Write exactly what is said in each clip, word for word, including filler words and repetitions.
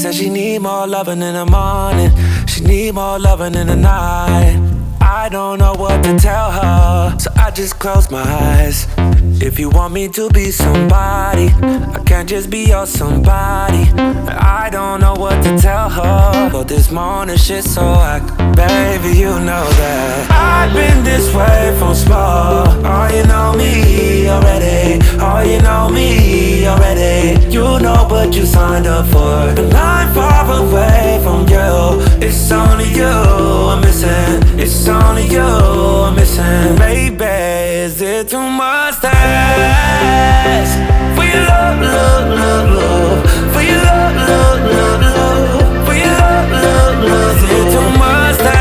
said she need more loving in the morning, she need more loving in the night. I don't know what to tell her, so I just close my eyes. If you want me to be somebody, I can't just be your somebody. I don't know what to tell her, but this morning shit so whack. Baby, you know that I've been this way from small. Oh, you know me already. Oh, you know me already. You know what you signed up for, but I'm far away from you. It's only you I'm missing. It's only you I'm missing. Baby, is it too much to ask for your love, love, love, love? For your love, love, love, love? For your love, love, love? Is it too much to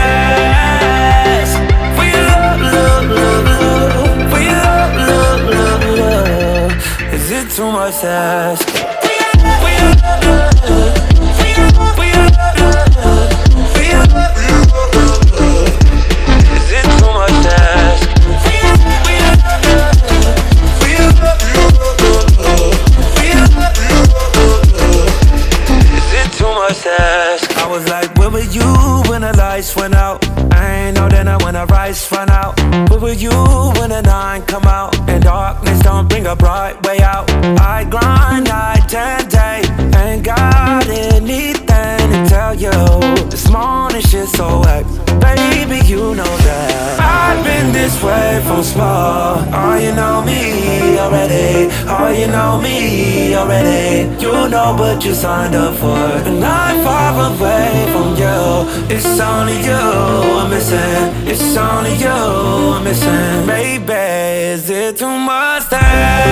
ask for your love, love, love, love? For your love, love, love, love? Is it too much to ask? For your love, love, love. For your love, for your love, love. For your love, love, love. Is it too much to ask? For your love, for your love, love. For your love, love, love. For your love, love, love. Is it too much to ask? I was like, where were you when the lights went out? I ain't know then when the rights run out. Where were you when the nine come out? And darkness don't bring a bright way out. I grind night and day, ain't got anything to tell you. This morning shit so whack. Baby, you know that I've been this way from small. Oh, you know me already. Oh, you know me already. You know what you signed up for, and I'm far away from you. It's only you I'm missing. It's only you I'm missing. Baby, is it too much to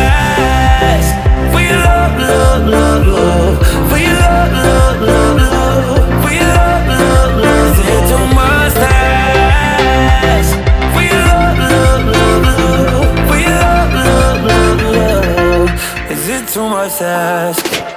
ask for your love, love, love, love? For your love, love, love, love? For your love, love, love? Is it too much to ask for your love, love, love, love? For your love, love, love, love? Is it too much to ask?